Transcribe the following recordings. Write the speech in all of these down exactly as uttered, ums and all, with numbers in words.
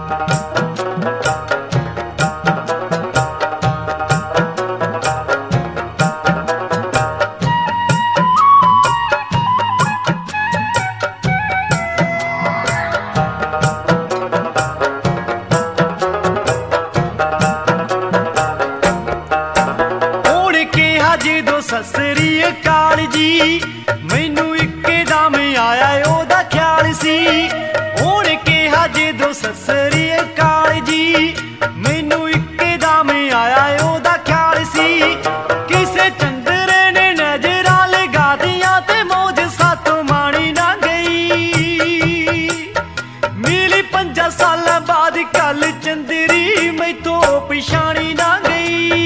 सत श्री अकाल जी मैनू इकदम आया ओदा ख्याल सी। हुण कहा जदों सत श्री अकाल जी मैनू इकदम आया ओदा ख्याल सी। किसे चंदरे ने नजरां लगा दियां ते मौज सातों माणी ना गई। मिली पंजा सालां बाद कल चंदरी मैथों पछाणी ना गई।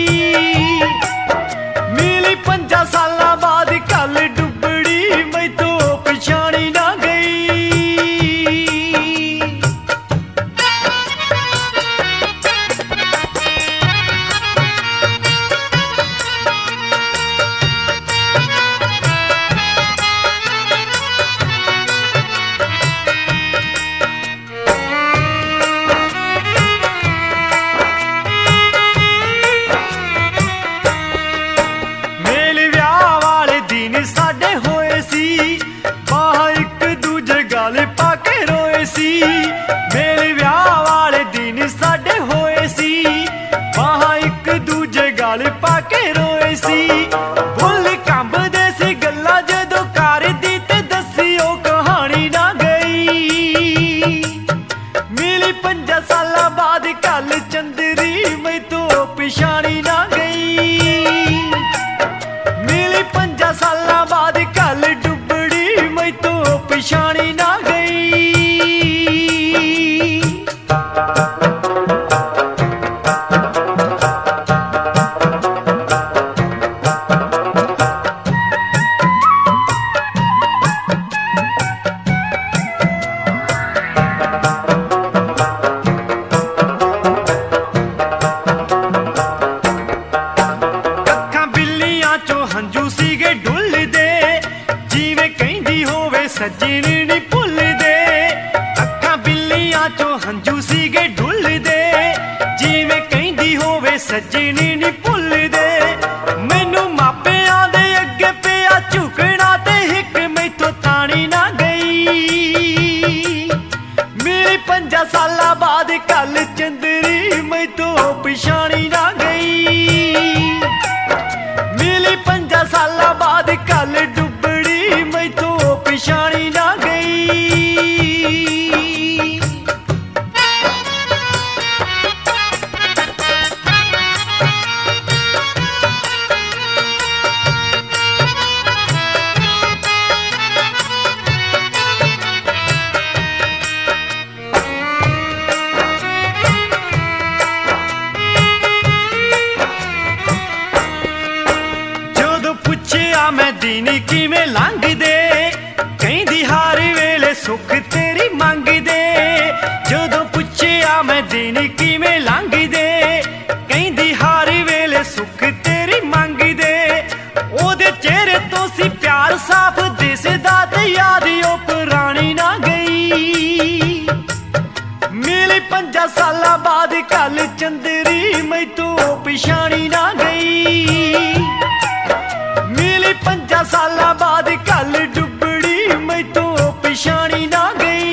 मिली पंजा सालां बाद कल डुबड़ी मैथों पछाणी ना गई। मेले विआह वाले दिन साडे होए सी बाहर एक दूजे गल पाके रोए सी। मेले विआह वाले दिन साडे होए सी बाहर एक दूजे गल पाके रोए सी। बुल कंबदे सी गल्लां जदों करदी ते दस्सी ओह कहानी ना गई। मिली पंजा सालां बाद कल चंदरी मैथों पछाणी ना गई। मिली पंजा सालां बाद कल डुबड़ी मैथों पछाणी ना गई। कक्खां बिल्लियां चों हंझू सीगे डुलदे जिवें कहंदी होवे सज्जन नी भुलदे। अक्खां बिल्लियां चों हंझू सीगे डुलदे जिवें कहंदी होवे सज्जन नी भुलदे। मैनू मापियां दे अग्गे पिया झुकना ते हिक मैथों ताणी ना गई। मिली पंजा सालां बाद कल चंदरी मैथों पछाणी ना गई। मिली पंजा सालां बाद कल डुबड़ी मैथों पछाणी ना गई। जदों पुछया मैं दिन किवें लंघदे कहंदी हर वेले सुख तेरी मंगदे। जदों पुछया मैं दिन किवें लंघदे कहंदी हर वेले सुख तेरी मंगदे। ओदे चेहरे तो सी प्यार साफ दिसदा ते याद ओ पुरानी ना गई। मिली पंजा सालां बाद कल चंदरी मैथों पछाणी ना गई। मिली पंजा सालां बाद कल डुबड़ी मैथों पछाणी ना गई।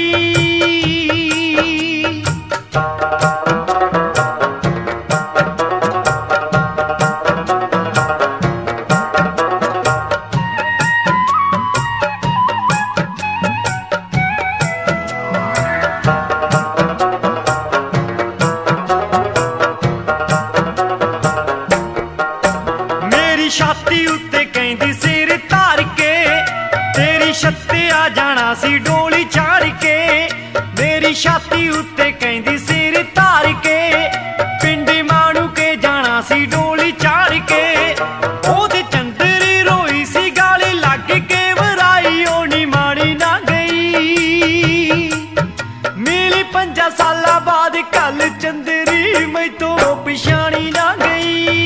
मेरी छाती उत्ते कहंदी सिर धार के तेरी छत्ते आ जाना सी डोली चाड़ के। मेरी छाती उत्ते कहंदी सिर धार के पिंड माणू के जाना सी डोली चाड़ के। ओदे चंदरी रोई सी गाली लग के वराई ओनी माणी ना गई। मिली पंजा सालां बाद कल चंदरी मैथों पछाणी ना गई।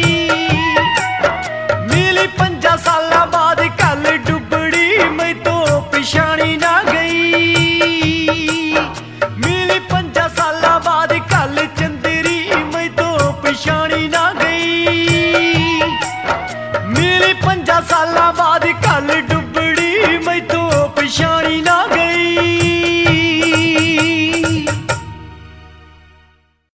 मिली पंजा सालां बाद कल डुबड़ी मैथों पछाणी ना गई। मिली पंजा